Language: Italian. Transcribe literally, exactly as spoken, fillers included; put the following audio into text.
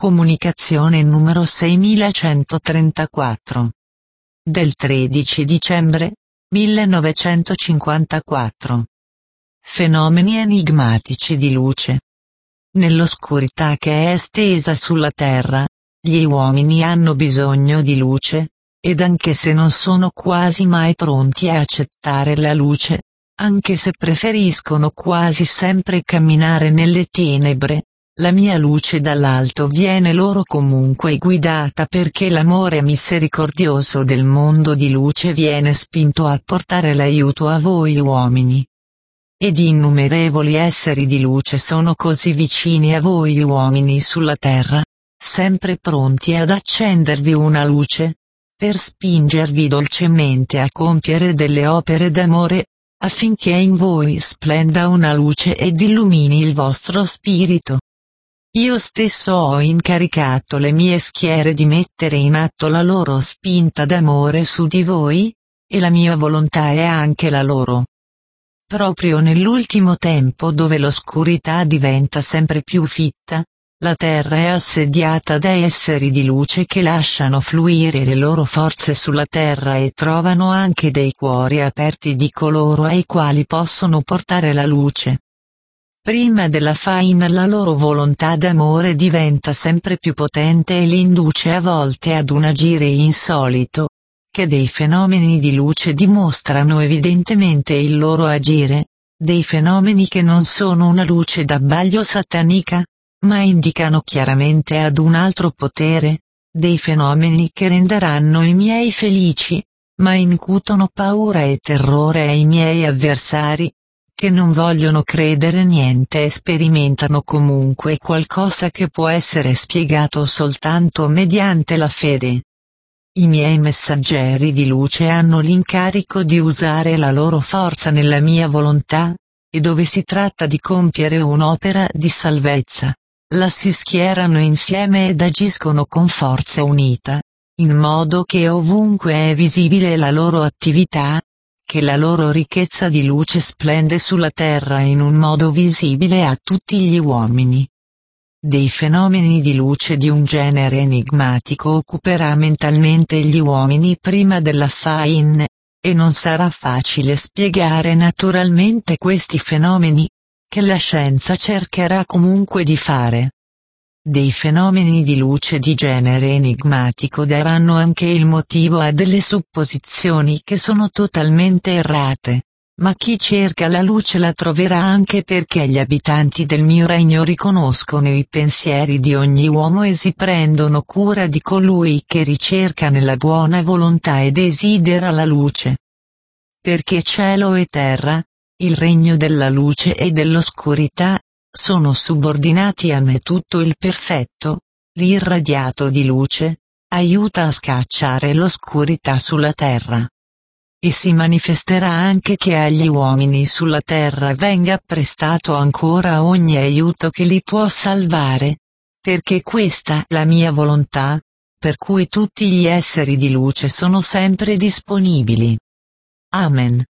Comunicazione numero seimilacentotrentaquattro. Del tredici dicembre millenovecentocinquantaquattro. Fenomeni enigmatici di luce. Nell'oscurità che è estesa sulla Terra, gli uomini hanno bisogno di luce, ed anche se non sono quasi mai pronti a accettare la luce, anche se preferiscono quasi sempre camminare nelle tenebre, la mia luce dall'alto viene loro comunque guidata perché l'amore misericordioso del mondo di luce viene spinto a portare l'aiuto a voi uomini. Ed innumerevoli esseri di luce sono così vicini a voi uomini sulla terra, sempre pronti ad accendervi una luce, per spingervi dolcemente a compiere delle opere d'amore, affinché in voi splenda una luce ed illumini il vostro spirito. Io stesso ho incaricato le mie schiere di mettere in atto la loro spinta d'amore su di voi, e la mia volontà è anche la loro. Proprio nell'ultimo tempo dove l'oscurità diventa sempre più fitta, la terra è assediata da esseri di luce che lasciano fluire le loro forze sulla terra e trovano anche dei cuori aperti di coloro ai quali possono portare la luce. Prima della faina la loro volontà d'amore diventa sempre più potente e li induce a volte ad un agire insolito, che dei fenomeni di luce dimostrano evidentemente il loro agire, dei fenomeni che non sono una luce d'abbaglio satanica, ma indicano chiaramente ad un altro potere, dei fenomeni che renderanno i miei felici, ma incutono paura e terrore ai miei avversari, che non vogliono credere niente e sperimentano comunque qualcosa che può essere spiegato soltanto mediante la fede. I miei messaggeri di luce hanno l'incarico di usare la loro forza nella mia volontà, e dove si tratta di compiere un'opera di salvezza, la si schierano insieme ed agiscono con forza unita, in modo che ovunque è visibile la loro attività, che la loro ricchezza di luce splende sulla terra in un modo visibile a tutti gli uomini. Dei fenomeni di luce di un genere enigmatico occuperà mentalmente gli uomini prima della faina, e non sarà facile spiegare naturalmente questi fenomeni, che la scienza cercherà comunque di fare. Dei fenomeni di luce di genere enigmatico daranno anche il motivo a delle supposizioni che sono totalmente errate, ma chi cerca la luce la troverà anche perché gli abitanti del mio regno riconoscono i pensieri di ogni uomo e si prendono cura di colui che ricerca nella buona volontà e desidera la luce. Perché cielo e terra, il regno della luce e dell'oscurità, sono subordinati a me, tutto il perfetto, l'irradiato di luce, aiuta a scacciare l'oscurità sulla terra. E si manifesterà anche che agli uomini sulla terra venga prestato ancora ogni aiuto che li può salvare, perché questa è la mia volontà, per cui tutti gli esseri di luce sono sempre disponibili. Amen.